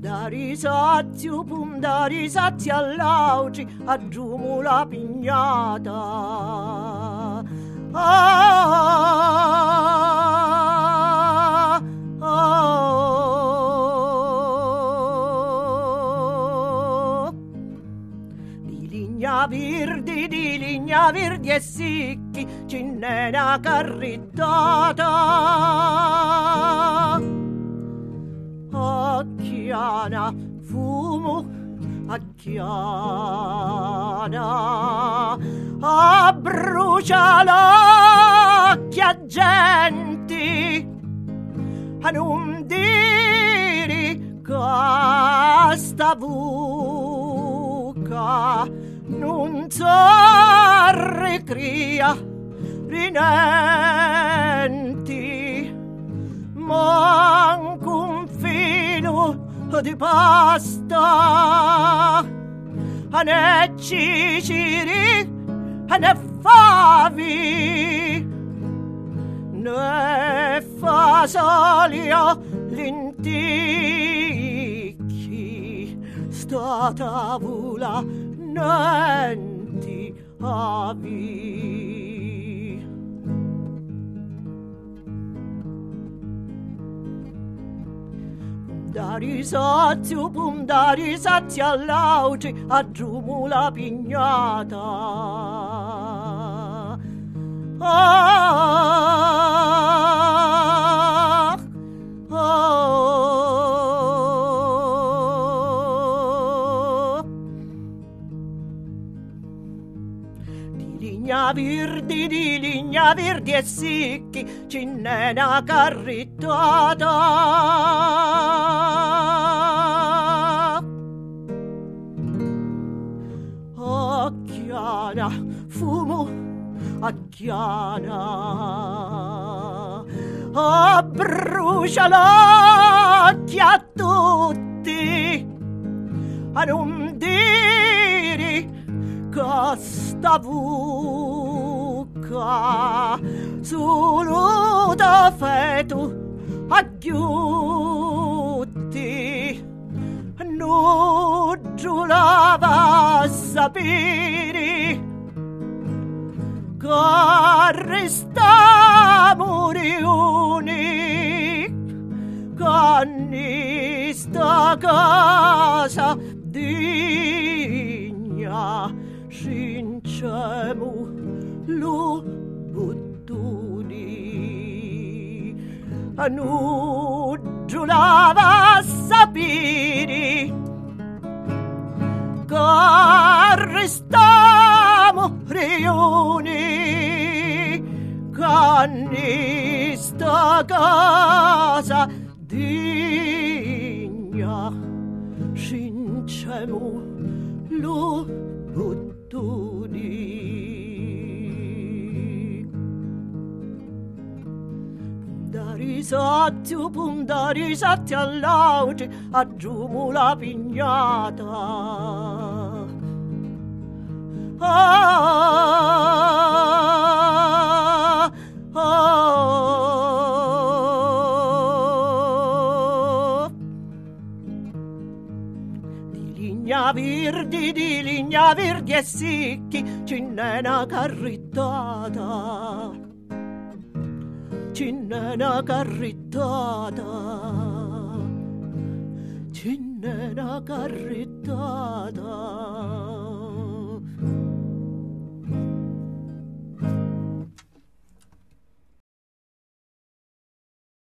Da risazio, pum da risazio all'auci, aggiumo la pignata. Di ligna virdi e sicchi, ce n'è una carrettata. Acchiana, fumo, acchiana, abbrucia l'occhia gente, a non dire che sta buca non s'arrecria rinenti, manco un filo di pasta, né ciciri, né favi, né fasolio lenticchi, sta tavola nenti avi. Da risazio, pum da risazio all'auci, aggiumo la pignata. Di ligna virdi e sicchi, ce n'è una carrettata. Acchiana, fumo, acchiana, abbrucia l'occhia a tutti, a non dire che sta buca solo da feto a chiutti, non giurava sapere che restiamo riuni con sta casa digna. Scincemu lu buttuni, nu giulava sapiri che restiamo riuni con sta casa digna. Scincemu lu buttuni. Da risazio, pum da risazio all'auci, aggiumo la pignata. Di ligna virdi e sicchi, ce n'è una carrettata. Ce n'è una carrettata. Ce n'è una carrettata.